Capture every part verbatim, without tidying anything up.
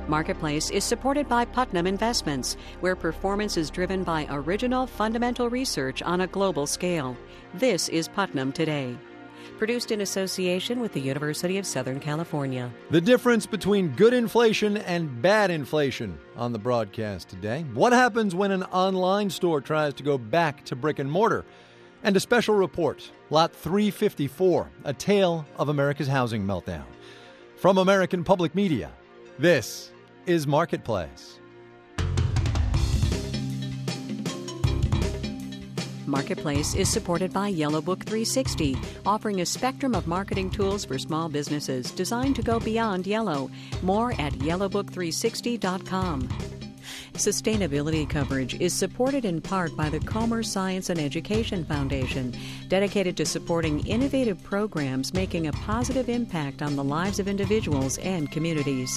Marketplace is supported by Putnam Investments, where performance is driven by original fundamental research on a global scale. This is Putnam Today. Produced in association with the University of Southern California. The difference between good inflation and bad inflation on the broadcast today. What happens when an online store tries to go back to brick and mortar? And a special report, Lot three fifty-four, a tale of America's housing meltdown. From American Public Media, this is Marketplace. Marketplace is supported by Yellow Book three sixty, offering a spectrum of marketing tools for small businesses designed to go beyond yellow. More at yellow book three sixty dot com. Sustainability coverage is supported in part by the Comer Science and Education Foundation, dedicated to supporting innovative programs making a positive impact on the lives of individuals and communities.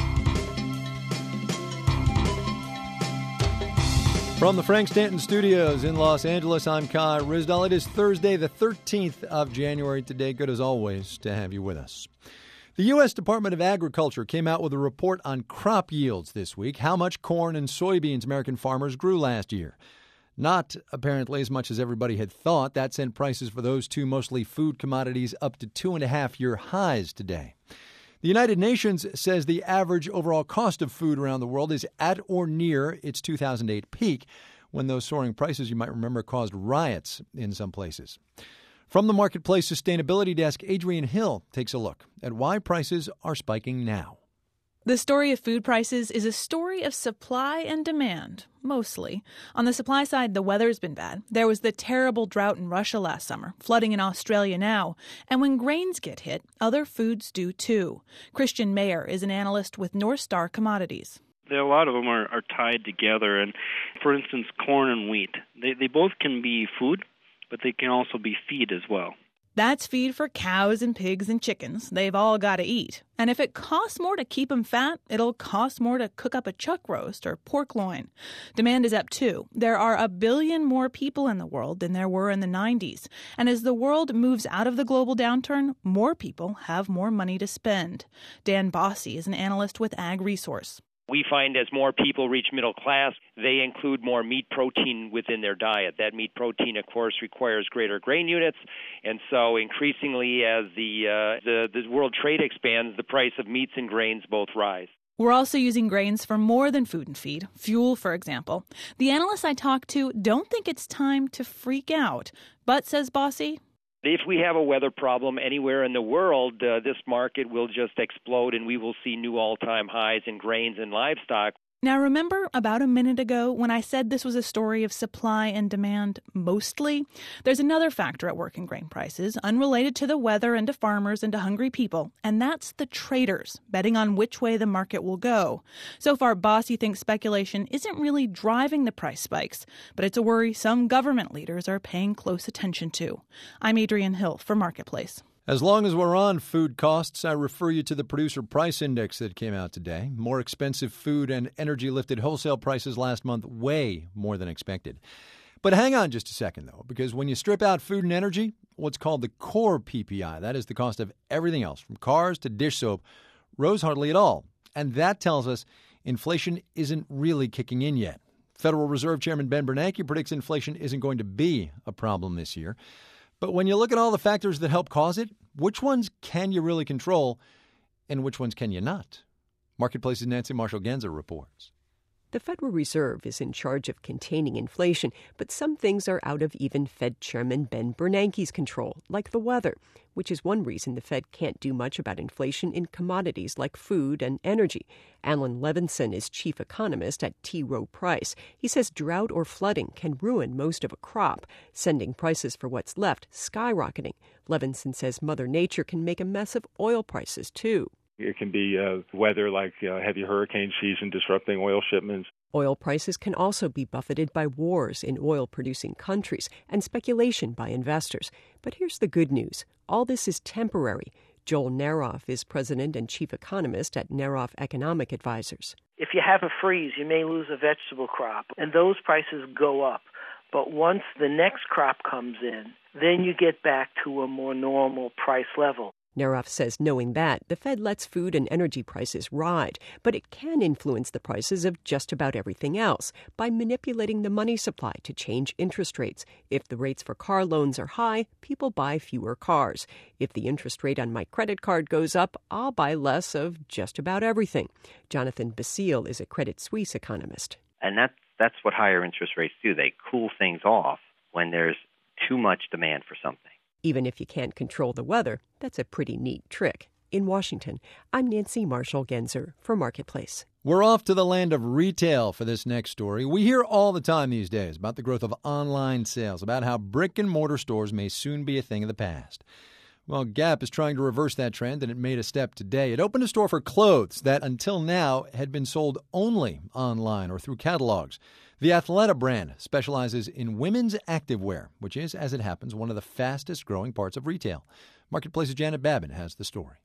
From the Frank Stanton Studios in Los Angeles, I'm Kai Ryssdal. It is Thursday, the thirteenth of January today. Good as always to have you with us. The U S Department of Agriculture came out with a report on crop yields this week, how much corn and soybeans American farmers grew last year. Not, apparently, as much as everybody had thought. That sent prices for those two mostly food commodities up to two-and-a-half-year highs today. The United Nations says the average overall cost of food around the world is at or near its two thousand eight peak, when those soaring prices, you might remember, caused riots in some places. From the Marketplace Sustainability Desk, Adrienne Hill takes a look at why prices are spiking now. The story of food prices is a story of supply and demand, mostly. On the supply side, the weather's been bad. There was the terrible drought in Russia last summer, flooding in Australia now. And when grains get hit, other foods do too. Christian Mayer is an analyst with North Star Commodities. There, a lot of them are, are tied together. And for instance, corn and wheat, they, they both can be food, but they can also be feed as well. That's feed for cows and pigs and chickens. They've all got to eat. And if it costs more to keep them fat, it'll cost more to cook up a chuck roast or pork loin. Demand is up, too. There are a billion more people in the world than there were in the nineties. And as the world moves out of the global downturn, more people have more money to spend. Dan Bossy is an analyst with Ag Resource. We find as more people reach middle class, they include more meat protein within their diet. That meat protein, of course, requires greater grain units. And so increasingly, as the, uh, the, the world trade expands, the price of meats and grains both rise. We're also using grains for more than food and feed, fuel, for example. The analysts I talked to don't think it's time to freak out. But, says Bossy, if we have a weather problem anywhere in the world, uh, this market will just explode and we will see new all-time highs in grains and livestock. Now, remember about a minute ago when I said this was a story of supply and demand mostly? There's another factor at work in grain prices, unrelated to the weather and to farmers and to hungry people, and that's the traders, betting on which way the market will go. So far, Bossy thinks speculation isn't really driving the price spikes, but it's a worry some government leaders are paying close attention to. I'm Adrienne Hill for Marketplace. As long as we're on food costs, I refer you to the Producer Price Index that came out today. More expensive food and energy lifted wholesale prices last month way more than expected. But hang on just a second, though, because when you strip out food and energy, what's called the core P P I, that is the cost of everything else, from cars to dish soap, rose hardly at all. And that tells us inflation isn't really kicking in yet. Federal Reserve Chairman Ben Bernanke predicts inflation isn't going to be a problem this year. But when you look at all the factors that help cause it, which ones can you really control and which ones can you not? Marketplace's Nancy Marshall-Genzer reports. The Federal Reserve is in charge of containing inflation, but some things are out of even Fed Chairman Ben Bernanke's control, like the weather, which is one reason the Fed can't do much about inflation in commodities like food and energy. Alan Levinson is chief economist at T. Rowe Price. He says drought or flooding can ruin most of a crop, sending prices for what's left skyrocketing. Levinson says Mother Nature can make a mess of oil prices, too. It can be uh, weather like uh, heavy hurricane season disrupting oil shipments. Oil prices can also be buffeted by wars in oil-producing countries and speculation by investors. But here's the good news. All this is temporary. Joel Naroff is president and chief economist at Naroff Economic Advisors. If you have a freeze, you may lose a vegetable crop, and those prices go up. But once the next crop comes in, then you get back to a more normal price level. Neroff says knowing that, the Fed lets food and energy prices ride, but it can influence the prices of just about everything else by manipulating the money supply to change interest rates. If the rates for car loans are high, people buy fewer cars. If the interest rate on my credit card goes up, I'll buy less of just about everything. Jonathan Basile is a Credit Suisse economist. And that's, that's what higher interest rates do. They cool things off when there's too much demand for something. Even if you can't control the weather, that's a pretty neat trick. In Washington, I'm Nancy Marshall-Genzer for Marketplace. We're off to the land of retail for this next story. We hear all the time these days about the growth of online sales, about how brick-and-mortar stores may soon be a thing of the past. Well, Gap is trying to reverse that trend, and it made a step today. It opened a store for clothes that, until now, had been sold only online or through catalogs. The Athleta brand specializes in women's activewear, which is, as it happens, one of the fastest-growing parts of retail. Marketplace's Janet Babin has the story.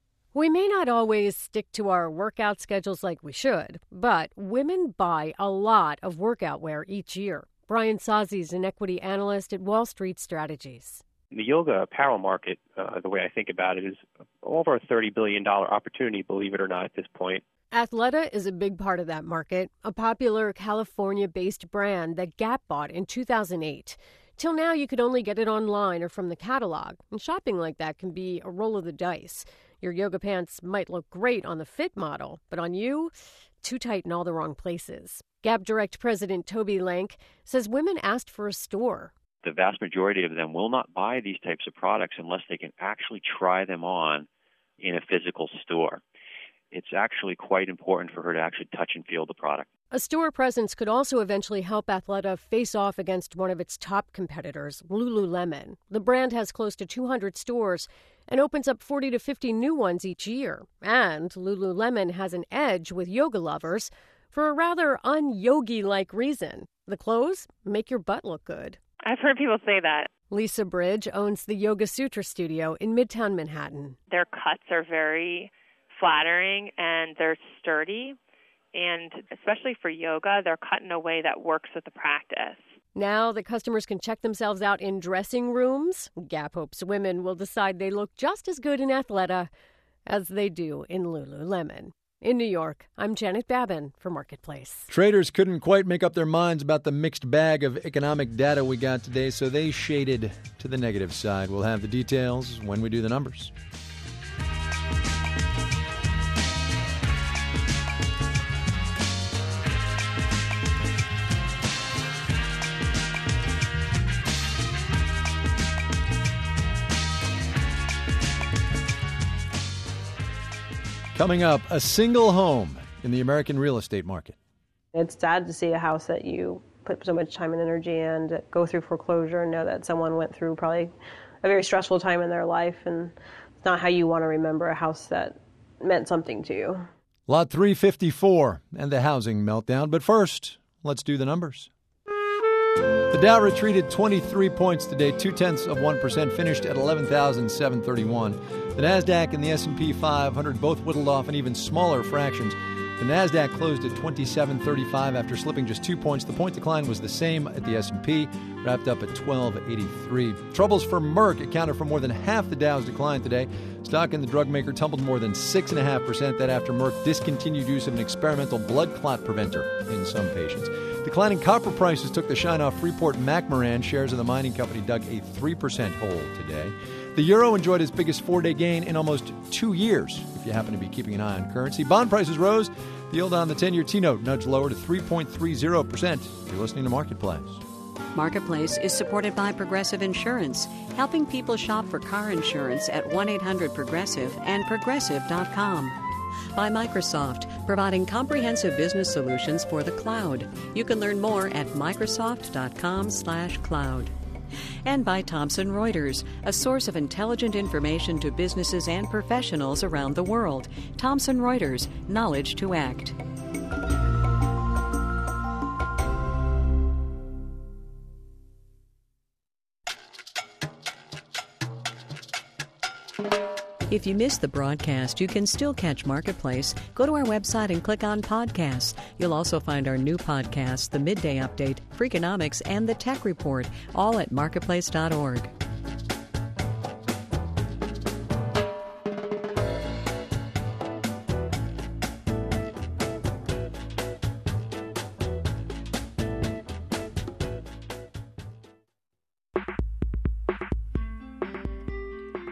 We may not always stick to our workout schedules like we should, but women buy a lot of workout wear each year. Brian Sozzi is an equity analyst at Wall Street Strategies. The yoga apparel market, uh, the way I think about it, is over a thirty billion dollars opportunity, believe it or not, at this point. Athleta is a big part of that market, a popular California-based brand that Gap bought in two thousand eight. Till now, you could only get it online or from the catalog, and shopping like that can be a roll of the dice. Your yoga pants might look great on the fit model, but on you, too tight in all the wrong places. Gap Direct President Toby Lank says women asked for a store. The vast majority of them will not buy these types of products unless they can actually try them on in a physical store. It's actually quite important for her to actually touch and feel the product. A store presence could also eventually help Athleta face off against one of its top competitors, Lululemon. The brand has close to two hundred stores and opens up forty to fifty new ones each year. And Lululemon has an edge with yoga lovers for a rather un-yogi-like reason. The clothes make your butt look good. I've heard people say that. Lisa Bridge owns the Yoga Sutra studio in Midtown Manhattan. Their cuts are very flattering and they're sturdy, and especially for yoga, they're cut in a way that works with the practice. Now that customers can check themselves out in dressing rooms, Gap hopes women will decide they look just as good in Athleta as they do in Lululemon. In New York, I'm Janet Babin for Marketplace. Traders couldn't quite make up their minds about the mixed bag of economic data we got today, so they shaded to the negative side. We'll have the details when we do the numbers. Coming up, a single home in the American real estate market. It's sad to see a house that you put so much time and energy in go through foreclosure and know that someone went through probably a very stressful time in their life, and it's not how you want to remember a house that meant something to you. Lot three fifty-four and the housing meltdown. But first, let's do the numbers. The Dow retreated twenty-three points today, two-tenths of one percent, finished at eleven thousand seven hundred thirty-one. The Nasdaq and the S and P five hundred both whittled off in even smaller fractions. The Nasdaq closed at twenty-seven thirty-five after slipping just two points. The point decline was the same at the S and P, wrapped up at twelve eighty-three. Troubles for Merck accounted for more than half the Dow's decline today. Stock in the drug maker tumbled more than six point five percent. That after Merck discontinued use of an experimental blood clot preventer in some patients. Declining copper prices took the shine off Freeport-McMoRan. Shares of the mining company dug a three percent hole today. The euro enjoyed its biggest four-day gain in almost two years, if you happen to be keeping an eye on currency. Bond prices rose. The yield on the ten-year T-note nudged lower to three point three zero percent. You're listening to Marketplace. Marketplace is supported by Progressive Insurance, helping people shop for car insurance at one eight hundred progressive and progressive dot com. By Microsoft, providing comprehensive business solutions for the cloud. You can learn more at microsoft dot com slash cloud. And by Thomson Reuters, a source of intelligent information to businesses and professionals around the world. Thomson Reuters, knowledge to act. If you missed the broadcast, you can still catch Marketplace. Go to our website and click on Podcasts. You'll also find our new podcasts, The Midday Update, Freakonomics, and The Tech Report, all at marketplace dot org.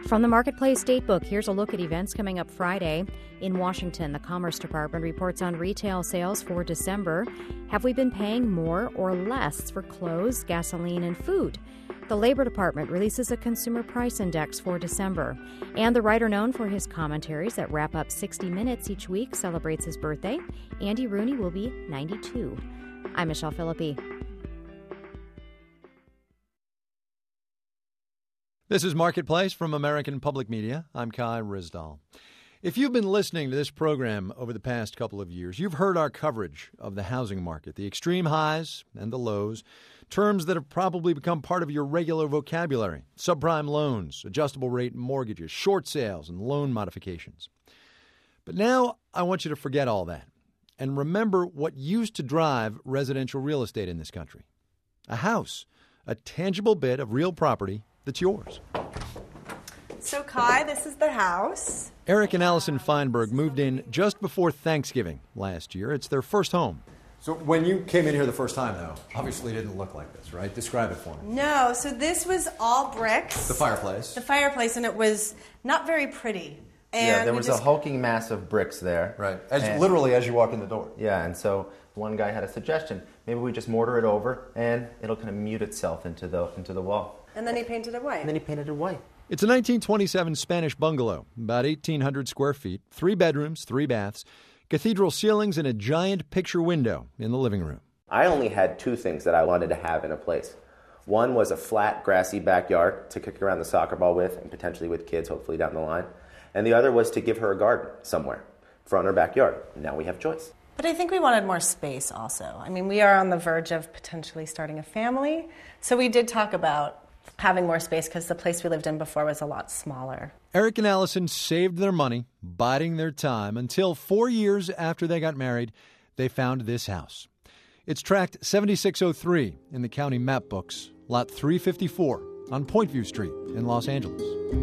From the Marketplace Datebook, here's a look at events coming up Friday. In Washington, the Commerce Department reports on retail sales for December. Have we been paying more or less for clothes, gasoline, and food? The Labor Department releases a consumer price index for December. And the writer known for his commentaries that wrap up sixty minutes each week celebrates his birthday. Andy Rooney will be ninety-two. I'm Michelle Philippi. This is Marketplace from American Public Media. I'm Kai Ryssdal. If you've been listening to this program over the past couple of years, you've heard our coverage of the housing market, the extreme highs and the lows, terms that have probably become part of your regular vocabulary: subprime loans, adjustable rate mortgages, short sales, and loan modifications. But now I want you to forget all that and remember what used to drive residential real estate in this country. A house, a tangible bit of real property that's yours. So, Kai, this is the house. Eric and Allison Feinberg moved in just before Thanksgiving last year. It's their first home. So when you came in here the first time, though, obviously it didn't look like this, right? Describe it for me. No, so this was all bricks. The fireplace. The fireplace, and it was not very pretty. And yeah, there we was just... a hulking mass of bricks there. Right, as and, literally as you walk in the door. Yeah, and so one guy had a suggestion. Maybe we just mortar it over, and it'll kind of mute itself into the into the wall. And then he painted it white. And then he painted it white. It's a nineteen twenty-seven Spanish bungalow, about eighteen hundred square feet, three bedrooms, three baths, cathedral ceilings, and a giant picture window in the living room. I only had two things that I wanted to have in a place. One was a flat, grassy backyard to kick around the soccer ball with, and potentially with kids, hopefully down the line. And the other was to give her a garden somewhere, front or backyard. Now we have choice. But I think we wanted more space also. I mean, we are on the verge of potentially starting a family. So we did talk about having more space because the place we lived in before was a lot smaller. Eric and Allison saved their money, biding their time, until four years after they got married, they found this house. It's tracked seventy-six oh three in the county map books, lot three fifty-four on Pointview Street in Los Angeles.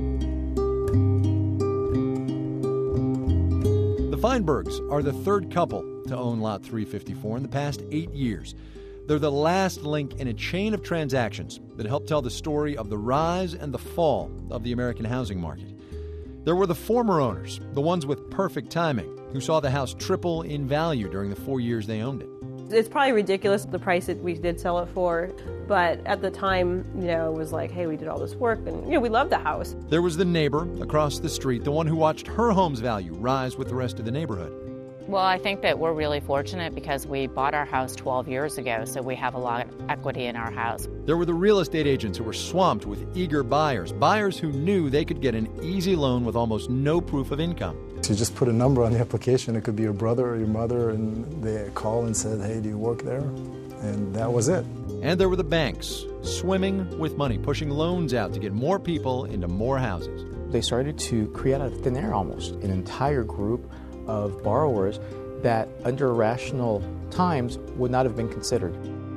The Feinbergs are the third couple to own lot three fifty-four in the past eight years. They're the last link in a chain of transactions that helped tell the story of the rise and the fall of the American housing market. There were the former owners, the ones with perfect timing, who saw the house triple in value during the four years they owned it. It's probably ridiculous, the price that we did sell it for, but at the time, you know, it was like, hey, we did all this work, and, you know, we loved the house. There was the neighbor across the street, the one who watched her home's value rise with the rest of the neighborhood. Well, I think that we're really fortunate because we bought our house twelve years ago, so we have a lot of equity in our house. There were the real estate agents who were swamped with eager buyers, buyers who knew they could get an easy loan with almost no proof of income. So you just put a number on the application. It could be your brother or your mother, and they call and said, hey, do you work there? And that was it. And there were the banks, swimming with money, pushing loans out to get more people into more houses. They started to create out of thin air almost an entire group of borrowers that under rational times would not have been considered.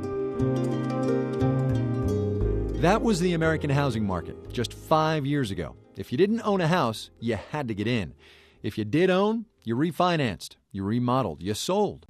That was the American housing market just five years ago. If you didn't own a house, you had to get in. If you did own, you refinanced, you remodeled, you sold.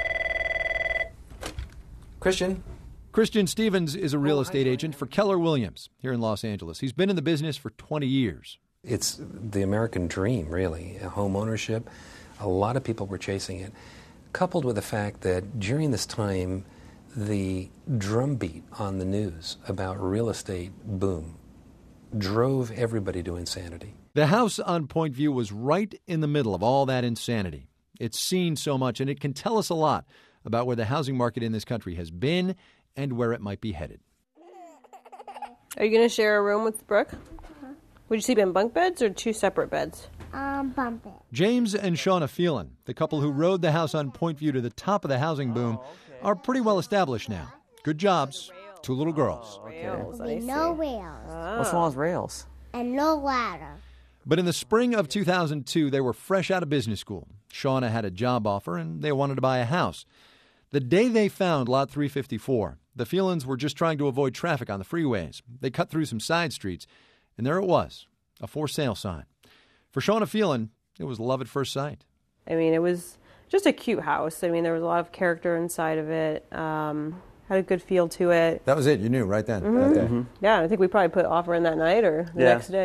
Christian. Christian Stevens is a real estate agent for Keller Williams here in Los Angeles. He's been in the business for twenty years. It's the American dream, really, home ownership. A lot of people were chasing it, coupled with the fact that during this time, the drumbeat on the news about real estate boom drove everybody to insanity. The house on Pointview was right in the middle of all that insanity. It's seen so much, and it can tell us a lot about where the housing market in this country has been and where it might be headed. Are you going to share a room with Brooke? Uh-huh. Would you sleep in bunk beds or two separate beds? Um, bunk bed. James and Shauna Phelan, the couple who rode the house on Pointview to the top of the housing boom, oh, okay. are pretty well established now. Good jobs, two little girls. Oh, rails. Okay. No rails. Oh. What's wrong with rails? And no ladder. But in the spring of two thousand two, they were fresh out of business school. Shauna had a job offer, and they wanted to buy a house. The day they found Lot three fifty-four, the Phelans were just trying to avoid traffic on the freeways. They cut through some side streets, and there it was, a for sale sign. For Shauna Phelan, it was love at first sight. I mean, it was just a cute house. I mean, there was a lot of character inside of it. Um, had a good feel to it. That was it. You knew right then. Mm-hmm. That day. Mm-hmm. Yeah, I think we probably put offer in that night or the yeah. next day.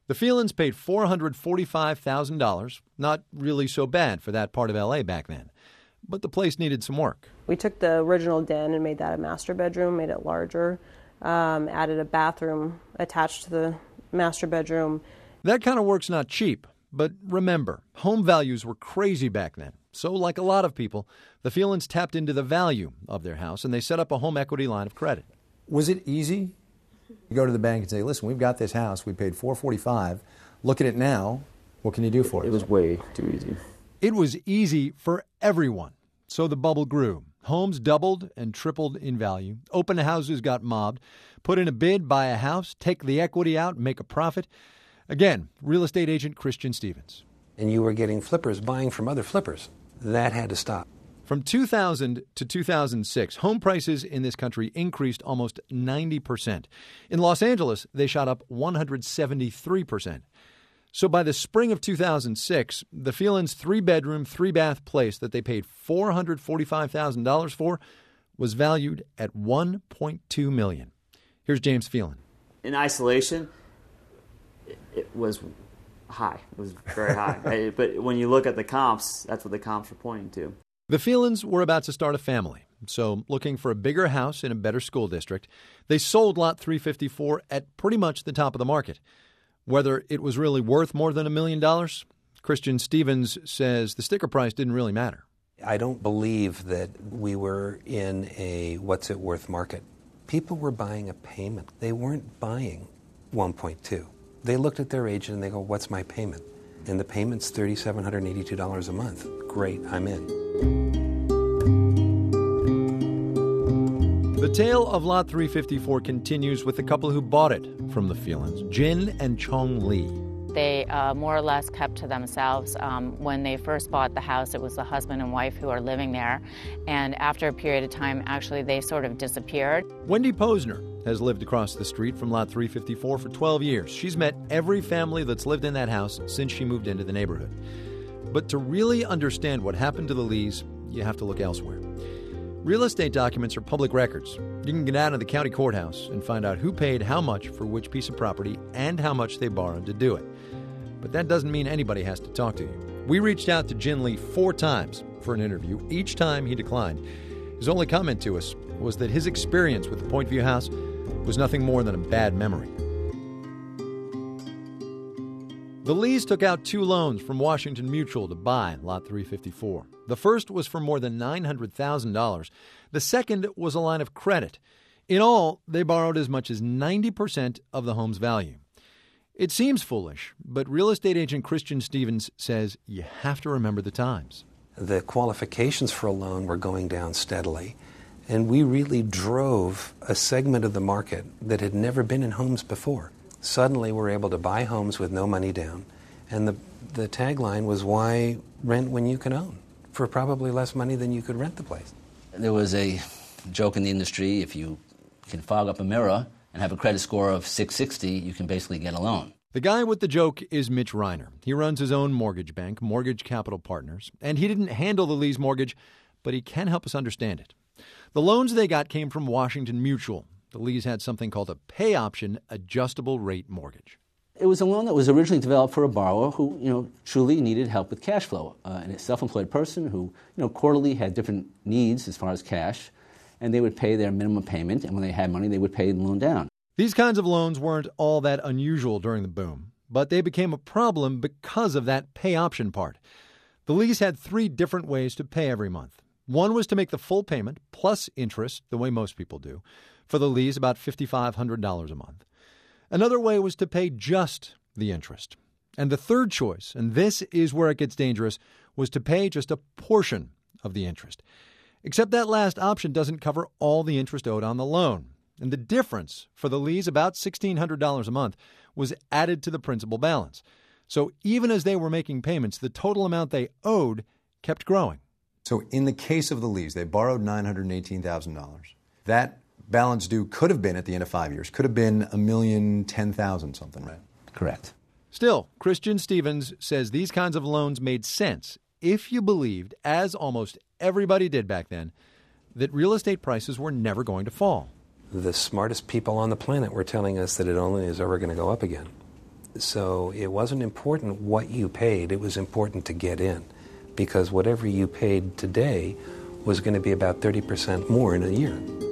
The Phelans paid four hundred forty-five thousand dollars. Not really so bad for that part of L A back then. But the place needed some work. We took the original den and made that a master bedroom, made it larger, um, added a bathroom attached to the master bedroom. That kind of work's not cheap. But remember, home values were crazy back then. So like a lot of people, the Phelans tapped into the value of their house and they set up a home equity line of credit. Was it easy? You go to the bank and say, listen, we've got this house. We paid four hundred forty-five dollars. Look at it now. What can you do for us? It was way too easy. It was easy for everyone. So the bubble grew. Homes doubled and tripled in value. Open houses got mobbed. Put in a bid, buy a house, take the equity out, make a profit. Again, real estate agent Christian Stevens. And you were getting flippers buying from other flippers. That had to stop. From two thousand to two thousand six, home prices in this country increased almost ninety percent. In Los Angeles, they shot up one hundred seventy-three percent. So by the spring of two thousand six, the Phelans' three-bedroom, three-bath place that they paid four hundred forty-five thousand dollars for was valued at one point two million dollars. Here's James Phelan. In isolation, it, it was high. It was very high. But when you look at the comps, that's what the comps are pointing to. The Phelans were about to start a family, so looking for a bigger house in a better school district, they sold Lot three fifty-four at pretty much the top of the market. Whether it was really worth more than a million dollars, Christian Stevens says the sticker price didn't really matter. I don't believe that we were in a what's it worth market. People were buying a payment. They weren't buying one point two. They looked at their agent and they go, what's my payment? And the payment's three thousand seven hundred eighty-two dollars a month. Great, I'm in. The tale of Lot three fifty-four continues with the couple who bought it from the Phelans, Jin and Chong Lee. They uh, more or less kept to themselves. Um, when they first bought the house, it was the husband and wife who are living there. And after a period of time, actually, they sort of disappeared. Wendy Posner has lived across the street from Lot three fifty-four for twelve years. She's met every family that's lived in that house since she moved into the neighborhood. But to really understand what happened to the Lees, you have to look elsewhere. Real estate documents are public records. You can get down to the county courthouse and find out who paid how much for which piece of property and how much they borrowed to do it. But that doesn't mean anybody has to talk to you. We reached out to Jin Lee four times for an interview. Each time he declined. His only comment to us was that his experience with the Point View house was nothing more than a bad memory. The Lees took out two loans from Washington Mutual to buy Lot three fifty-four. The first was for more than nine hundred thousand dollars. The second was a line of credit. In all, they borrowed as much as ninety percent of the home's value. It seems foolish, but real estate agent Christian Stevens says you have to remember the times. The qualifications for a loan were going down steadily, and we really drove a segment of the market that had never been in homes before. Suddenly, we're able to buy homes with no money down, and the the tagline was, why rent when you can own, for probably less money than you could rent the place. There was a joke in the industry, if you can fog up a mirror and have a credit score of six sixty, you can basically get a loan. The guy with the joke is Mitch Reiner. He runs his own mortgage bank, Mortgage Capital Partners, and he didn't handle the Lee's mortgage, but he can help us understand it. The loans they got came from Washington Mutual. The Lees had something called a pay option adjustable rate mortgage. It was a loan that was originally developed for a borrower who, you know, truly needed help with cash flow. Uh, and a self-employed person who, you know, quarterly had different needs as far as cash, and they would pay their minimum payment, and when they had money, they would pay the loan down. These kinds of loans weren't all that unusual during the boom, but they became a problem because of that pay option part. The Lees had three different ways to pay every month. One was to make the full payment plus interest, the way most people do. For the Lees, about five thousand five hundred dollars a month. Another way was to pay just the interest. And the third choice, and this is where it gets dangerous, was to pay just a portion of the interest. Except that last option doesn't cover all the interest owed on the loan. And the difference for the Lees, about one thousand six hundred dollars a month, was added to the principal balance. So even as they were making payments, the total amount they owed kept growing. So in the case of the Lees, they borrowed nine hundred eighteen thousand dollars. That balance due could have been, at the end of five years, could have been a million ten thousand something, right? Correct. Still, Christian Stevens says these kinds of loans made sense if you believed, as almost everybody did back then, that real estate prices were never going to fall. The smartest people on the planet were telling us that it only is ever going to go up again. So it wasn't important what you paid, it was important to get in. Because whatever you paid today was going to be about thirty percent more in a year.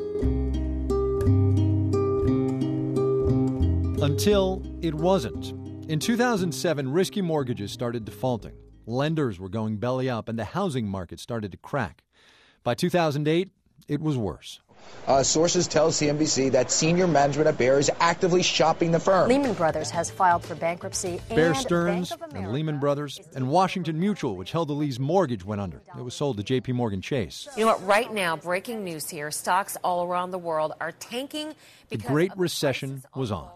Until it wasn't. In two thousand seven, risky mortgages started defaulting. Lenders were going belly up, and the housing market started to crack. By two thousand eight, it was worse. Uh, sources tell C N B C that senior management at Bear is actively shopping the firm. Lehman Brothers has filed for bankruptcy. Bear and Stearns and Lehman Brothers and Washington Mutual, which held the Lee's mortgage, went under. It was sold to J P Morgan Chase. You know what? Right now, breaking news here. Stocks all around the world are tanking The because Great of Recession was on.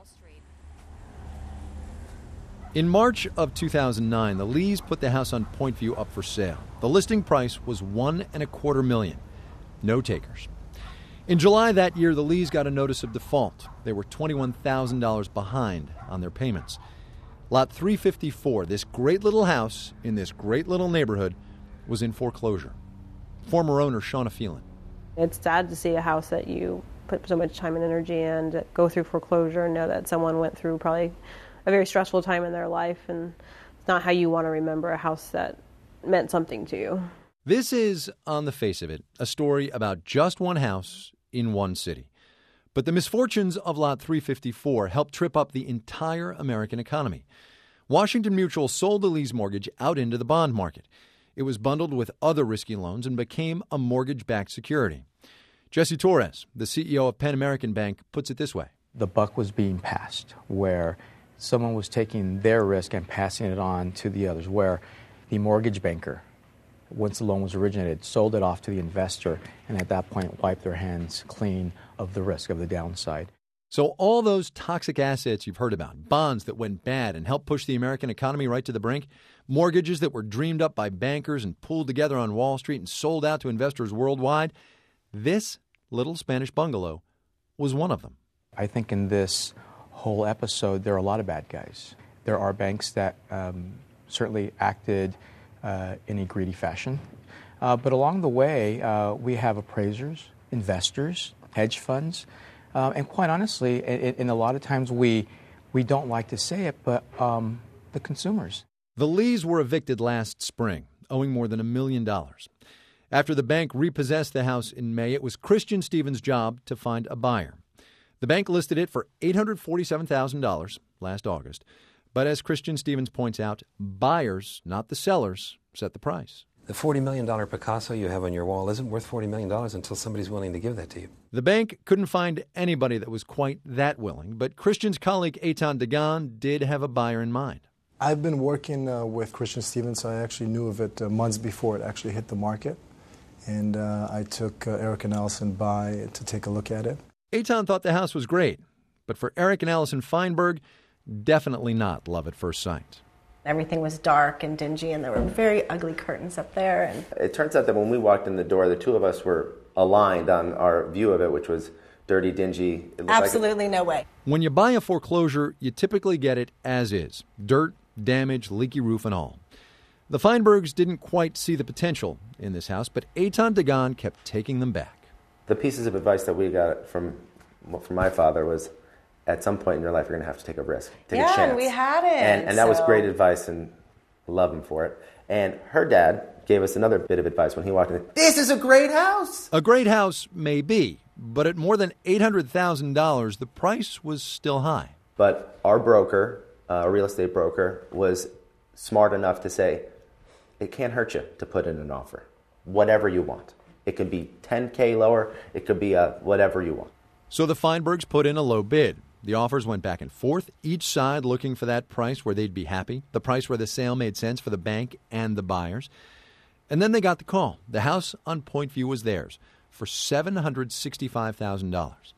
In March of two thousand nine, the Lees put the house on Point View up for sale. The listing price was one and a quarter million. No takers. In July that year, the Lees got a notice of default. They were twenty-one thousand dollars behind on their payments. Lot three fifty-four, this great little house in this great little neighborhood, was in foreclosure. Former owner Shauna Phelan. It's sad to see a house that you put so much time and energy in go through foreclosure and know that someone went through probably a very stressful time in their life, and it's not how you want to remember a house that meant something to you. This is, on the face of it, a story about just one house in one city. But the misfortunes of Lot three fifty-four helped trip up the entire American economy. Washington Mutual sold the Lees mortgage out into the bond market. It was bundled with other risky loans and became a mortgage-backed security. Jesse Torres, the C E O of Pan American Bank, puts it this way. The buck was being passed, where someone was taking their risk and passing it on to the others, where the mortgage banker, once the loan was originated, sold it off to the investor, and at that point wiped their hands clean of the risk of the downside. So all those toxic assets you've heard about, bonds that went bad and helped push the American economy right to the brink, mortgages that were dreamed up by bankers and pooled together on Wall Street and sold out to investors worldwide, this little Spanish bungalow was one of them. I think in this whole episode, there are a lot of bad guys. There are banks that um, certainly acted uh, in a greedy fashion. Uh, but along the way, uh, we have appraisers, investors, hedge funds, uh, and quite honestly, and, and a lot of times we we don't like to say it, but um, the consumers. The Lees were evicted last spring, owing more than a million dollars. After the bank repossessed the house in May, it was Christian Stevens' job to find a buyer. The bank listed it for eight hundred forty-seven thousand dollars last August. But as Christian Stevens points out, buyers, not the sellers, set the price. The forty million dollars Picasso you have on your wall isn't worth forty million dollars until somebody's willing to give that to you. The bank couldn't find anybody that was quite that willing, but Christian's colleague Eitan Dagan did have a buyer in mind. I've been working uh, with Christian Stevens. I actually knew of it uh, months before it actually hit the market. And uh, I took uh, Eric and Allison by to take a look at it. Eitan thought the house was great, but for Eric and Allison Feinberg, definitely not love at first sight. Everything was dark and dingy, and there were very ugly curtains up there. And it turns out that when we walked in the door, the two of us were aligned on our view of it, which was dirty, dingy. It looked absolutely like no way. When you buy a foreclosure, you typically get it as is. Dirt, damage, leaky roof, and all. The Feinbergs didn't quite see the potential in this house, but Eitan Dagan kept taking them back. The pieces of advice that we got from, from my father was, at some point in your life, you're going to have to take a risk, take yeah, a chance. And we had it. And, and so. that was great advice, and love him for it. And her dad gave us another bit of advice when he walked in. This is a great house! A great house may be, but at more than eight hundred thousand dollars, the price was still high. But our broker, uh, a real estate broker, was smart enough to say, it can't hurt you to put in an offer, whatever you want. It could be ten K lower, it could be uh, whatever you want. So the Feinbergs put in a low bid. The offers went back and forth, each side looking for that price where they'd be happy, the price where the sale made sense for the bank and the buyers. And then they got the call. The house on Point View was theirs for seven hundred sixty-five thousand dollars.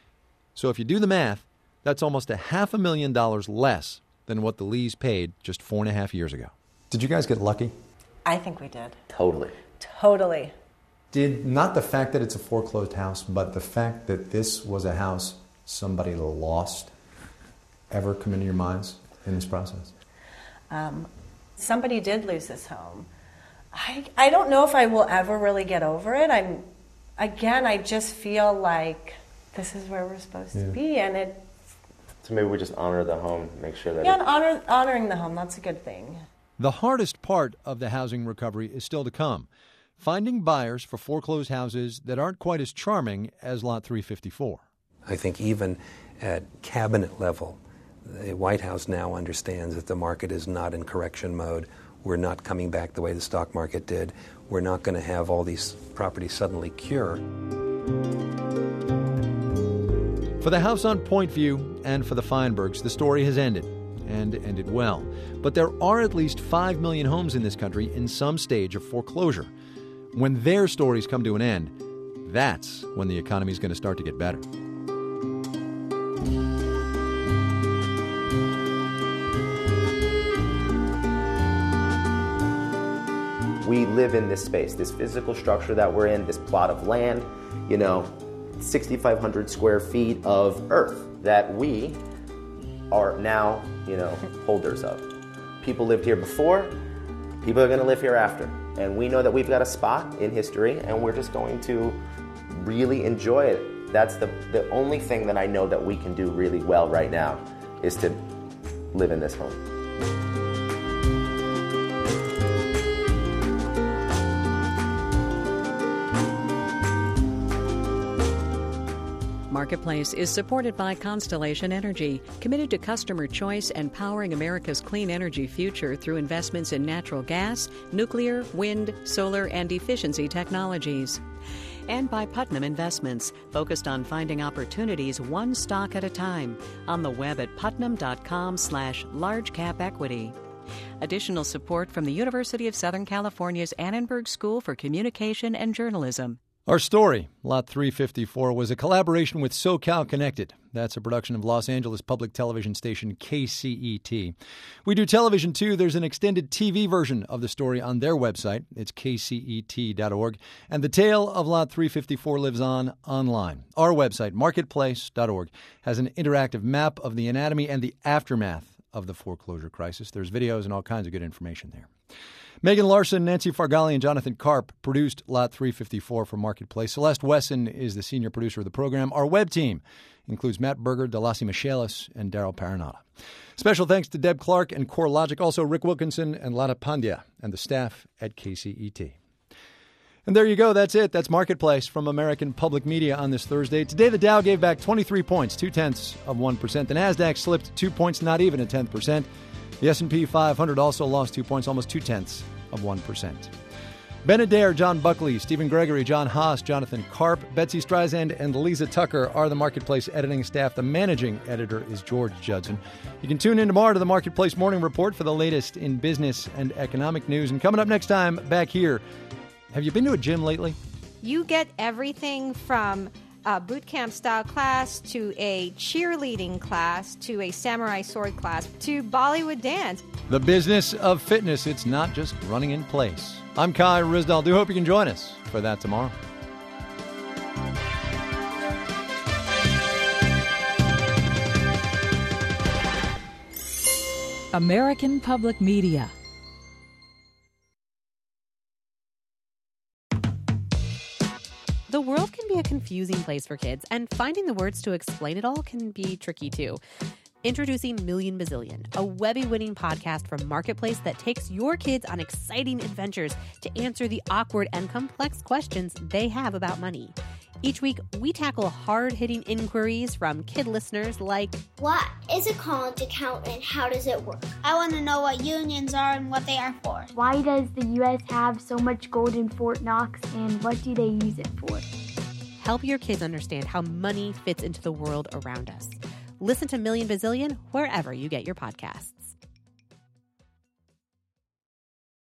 So if you do the math, that's almost a half a million dollars less than what the Lees paid just four and a half years ago. Did you guys get lucky? I think we did. Totally. Totally. Did not the fact that it's a foreclosed house, but the fact that this was a house somebody lost ever come into your minds in this process? Um, somebody did lose this home. I I don't know if I will ever really get over it. I'm, again, I just feel like this is where we're supposed yeah. to be, and it. It's So maybe we just honor the home, make sure that Yeah, it, and honor, honoring the home, that's a good thing. The hardest part of the housing recovery is still to come. Finding buyers for foreclosed houses that aren't quite as charming as Lot three fifty-four. I think even at cabinet level, the White House now understands that the market is not in correction mode. We're not coming back the way the stock market did. We're not going to have all these properties suddenly cure. For the house on Point View and for the Feinbergs, the story has ended, and ended well. But there are at least five million homes in this country in some stage of foreclosure. When their stories come to an end, that's when the economy is going to start to get better. we live in this space, this physical structure that we're in, this plot of land, you know, sixty-five hundred square feet of earth that we are now, you know, holders of. People lived here before, people are going to live here after. And we know that we've got a spot in history, and we're just going to really enjoy it. That's the, the only thing that I know that we can do really well right now, is to live in this home. Marketplace is supported by Constellation Energy, committed to customer choice and powering America's clean energy future through investments in natural gas, nuclear, wind, solar, and efficiency technologies. And by Putnam Investments, focused on finding opportunities one stock at a time, on the web at putnam.com slash large cap equity. Additional support from the University of Southern California's Annenberg School for Communication and Journalism. Our story, Lot three fifty-four, was a collaboration with SoCal Connected. That's a production of Los Angeles public television station K C E T. We do television, too. There's an extended T V version of the story on their website. It's K C E T dot org. And the tale of Lot three fifty-four lives on online. Our website, marketplace dot org, has an interactive map of the anatomy and the aftermath of the foreclosure crisis. There's videos and all kinds of good information there. Megan Larson, Nancy Fargali, and Jonathan Karp produced Lot three fifty-four for Marketplace. Celeste Wesson is the senior producer of the program. Our web team includes Matt Berger, Delasi Michaelis, and Daryl Paranotta. Special thanks to Deb Clark and CoreLogic, also Rick Wilkinson and Lana Pandya, and the staff at K C E T. And there you go. That's it. That's Marketplace from American Public Media on this Thursday. Today, the Dow gave back twenty-three points, two-tenths of one percent. The NASDAQ slipped two points, not even a tenth percent. The S and P five hundred also lost two points, almost two-tenths of one percent. Ben Adair, John Buckley, Stephen Gregory, John Haas, Jonathan Karp, Betsy Streisand, and Lisa Tucker are the Marketplace editing staff. The managing editor is George Judson. You can tune in tomorrow to the Marketplace Morning Report for the latest in business and economic news. And coming up next time, back here, have you been to a gym lately? You get everything from a boot camp style class to a cheerleading class to a samurai sword class to Bollywood dance. The business of fitness, it's not just running in place. I'm Kai Ryssdal. Do hope you can join us for that tomorrow. American Public Media. The world can be a confusing place for kids, and finding the words to explain it all can be tricky too. Introducing Million Bazillion, a Webby-winning podcast from Marketplace that takes your kids on exciting adventures to answer the awkward and complex questions they have about money. Each week, we tackle hard-hitting inquiries from kid listeners like, what is a college account and how does it work? I want to know what unions are and what they are for. Why does the U S have so much gold in Fort Knox and what do they use it for? Help your kids understand how money fits into the world around us. Listen to Million Bazillion wherever you get your podcasts.